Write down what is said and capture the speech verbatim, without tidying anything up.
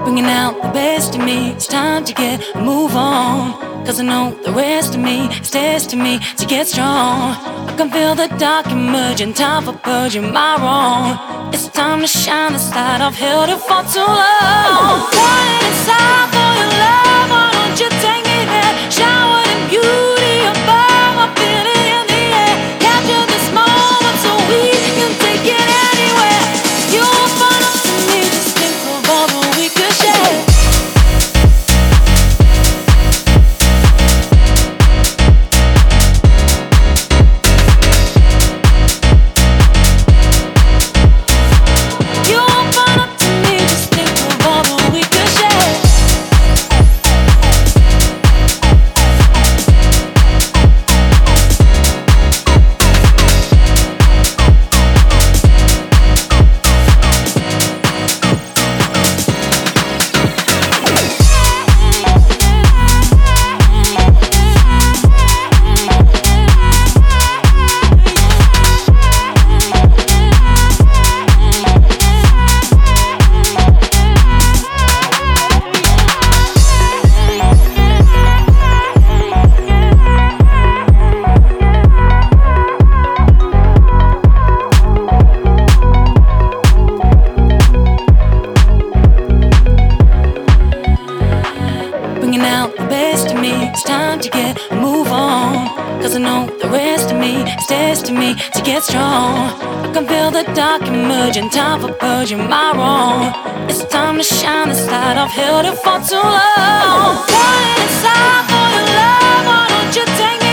Bringing out the best in me. It's time to get a move on. Cause I know the rest of me is destined me to get strong. I can feel the dark emerging, time for purging my wrong. It's time to shine this light I've held it for too long. Dying inside for your love, why don't you take me there? Showered in beauty above, I'm feeling in the air. Capture this moment so we can take it anywhere. You open up to me, just think of all that we could share. Time for purging my wrong. It's time to shine this light I've held it for too long. Dying inside for your love, why don't you take me